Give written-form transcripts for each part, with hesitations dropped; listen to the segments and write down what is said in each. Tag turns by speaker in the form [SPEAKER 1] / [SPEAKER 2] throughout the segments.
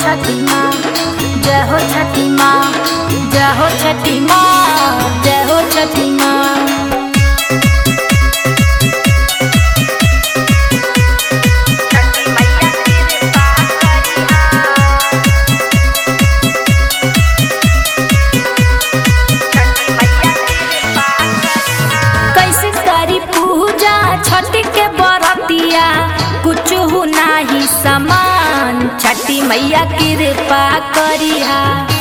[SPEAKER 1] छठी माँ, जय हो छठी माँ, जय हो छठी माँ, जय हो छठी माँ। कैसे करी पूजा छठ के बरतिया, कुछ हो नाही समान, छठी मैया कृपा करिहा।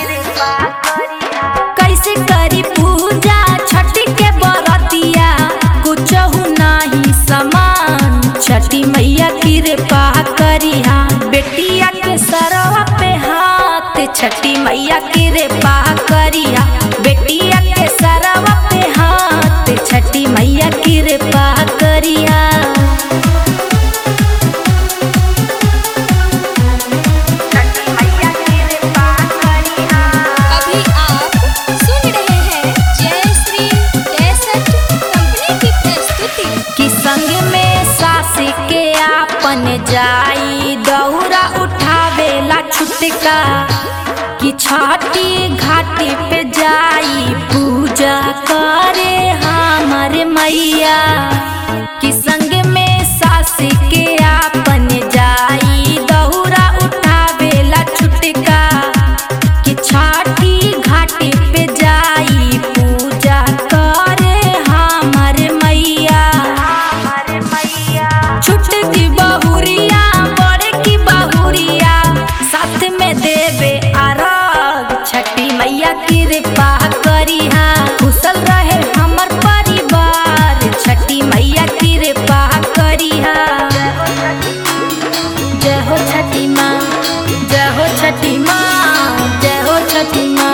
[SPEAKER 1] कैसे करी पूजा छठ के बरतिया, कुछ हो नाही समान, छठी मैया कृपा करिहा। बेटिया के सरवा पे हाथ, छठी मैया कृपा करिहा। बेटिया के सरवा पे हाथ, छठी मैया कृपा करिहा।
[SPEAKER 2] अभी आप सुन रहे हैं जय श्री कैसेट कंपनी की प्रस्तुति।
[SPEAKER 1] कि संग में सास के आपन जाई, दौरा उठावेला छुटका, कि छठी घाटी पे जाई पूजा करे हमारे मैया। कि संग में सास के आपन जाई, दौरा उठावेला छुटका, कि छठी घाटी पे जाई पूजा करे हमारे मैया। छुटकी बहुरिया बड़े की बहुरिया, साथ में देवे आरग, छठी मैया कृपा करिहा। कुशल रहे हमर परिवार, छठी मैया कृपा करिहा। जय हो छठी माँ, जय हो छठी माँ, जय हो छठी माँ।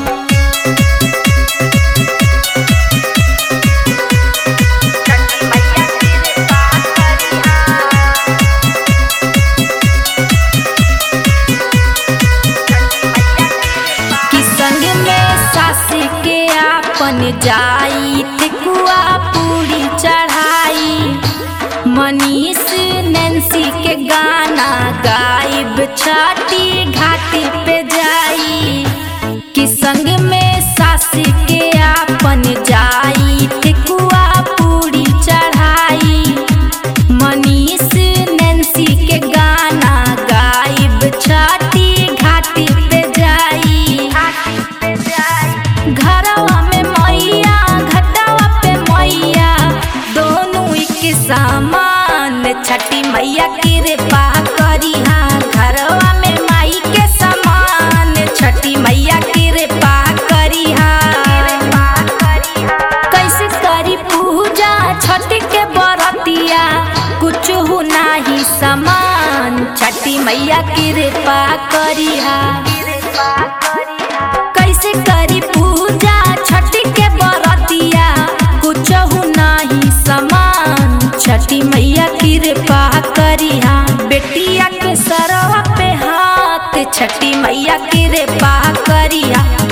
[SPEAKER 1] कि संग में सास के आपन जाई, ठेकुआ पूरी चढ़ाई, मनीष नैन्सी के गाना गाइब, छठी घाटी पे जाई। कि संग में सास के आपन जाई, ठेकुआ पूरी चढ़ाई, मनीष नैन्सी के गाना गाइब, छठी घाटी पे जाई। घरवा में मैया, घटवा पे मैया, दोनों एक समान, छठी मैया कृपा करिहा। घरवा में माई के समान, छठी मैया कृपा करिहा। कैसे करी पूजा छठ के बरतिया, कुछ हो नाही समान, छठी मैया कृपा करिहा। कैसे करी पूजा छठ के बरतिया, कुछ हो नाही समान, छठी मैया कृपा करिहा। बेटिया के सरवा पे हाथ, छठी मैया कृपा करिहा।